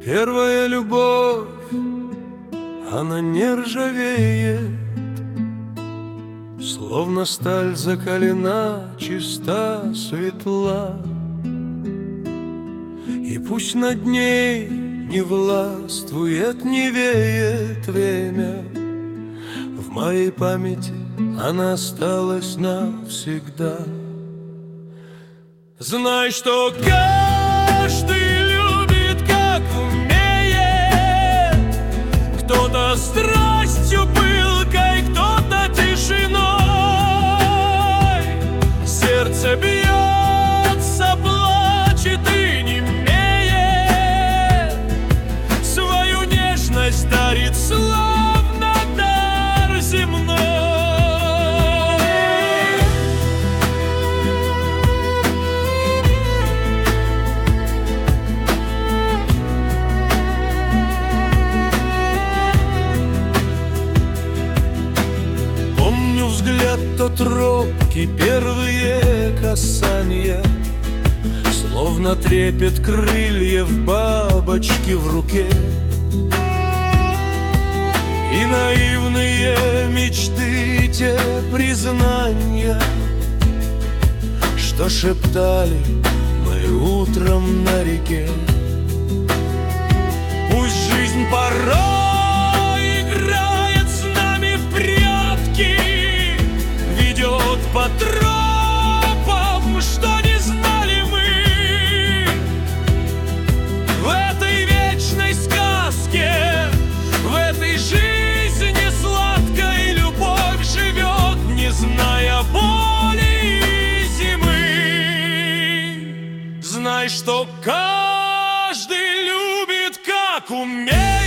Первая любовь, она не ржавеет, словно сталь закалена, чиста, светла. И пусть над ней не властвует, не веет время, в моей памяти она осталась навсегда. Знай, что каждый любит, как умеет. Кто-то страстью, пылкой, кто-то тишиной. Сердце бьется, плачет и немеет, свою нежность дарит, словно дар земной. Взгляд тот робкий, первые касания, словно трепет крыльев бабочки в руке. И наивные мечты, те признания, что шептали мы утром на реке. Пусть жизнь порой играет с нами в прятки, по тропам, что не знали мы. В этой вечной сказке, в этой жизни сладкой, любовь живет, не зная боли и зимы. Знай, что каждый любит, как умеет.